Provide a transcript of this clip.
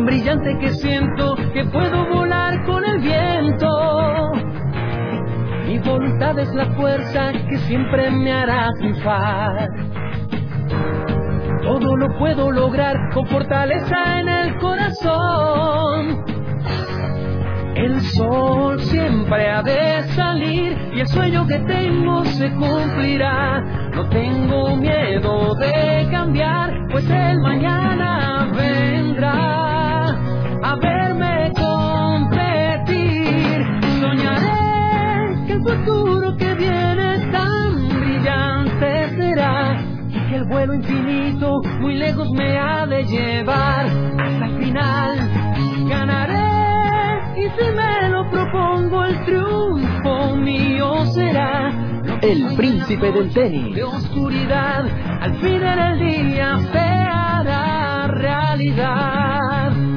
brillante que siento que puedo volar con el viento. Mi voluntad es la fuerza que siempre me hará triunfar. Todo lo puedo lograr con fortaleza en el corazón. El sol siempre ha de salir y el sueño que tengo se cumplirá. No tengo miedo de cambiar, pues el mañana vendrá a verme competir. Soñaré que el futuro que viene tan brillante será, y que el vuelo infinito muy lejos me ha de llevar. Hasta el final ganaré, y si me lo propongo el triunfo mío será. El príncipe del tenis. De oscuridad, al fin en el día